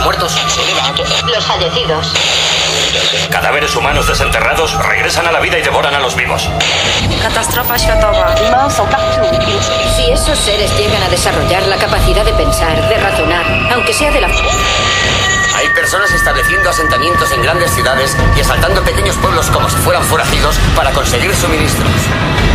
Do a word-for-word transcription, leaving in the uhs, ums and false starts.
muertos? Los fallecidos. Cadáveres humanos desenterrados regresan a la vida y devoran a los vivos. Katastrofa światowa. Si esos seres llegan a desarrollar la capacidad de pensar, de razonar, aunque sea de la... Hay personas estableciendo asentamientos en grandes ciudades y asaltando pequeños pueblos como si fueran forajidos para conseguir suministros.